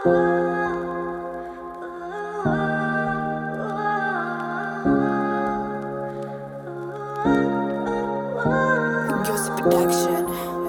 Production.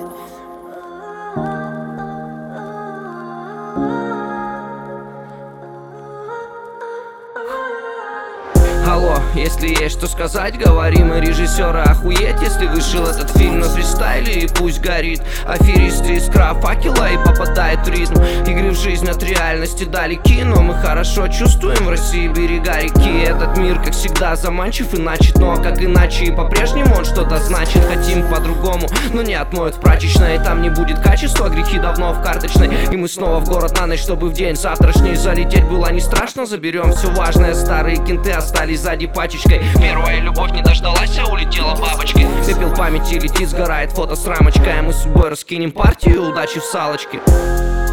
Алло, если есть что сказать, говори, мы режиссеры, охуеть, если вышел этот фильм на фристайле, и пусть горит. Аферисты, искра факела и попадает в ритм. Игры в жизнь от реальности далеки, но мы хорошо чувствуем в России берега реки. Этот мир, как всегда, заманчив и начат, но как иначе и по-прежнему он что-то значит. Хотим по-другому, но не отмоют в прачечной, там не будет качества, грехи давно в карточной. И мы снова в город на ночь, чтобы в день завтрашний залететь было не страшно. Заберем все важное, старые кенты остались сзади пачечкой. Первая любовь не дождалась, а улетела бабочкой. Пепел памяти летит, сгорает фото с рамочкой, а мы с судьбой раскинем партию, удачи в салочке.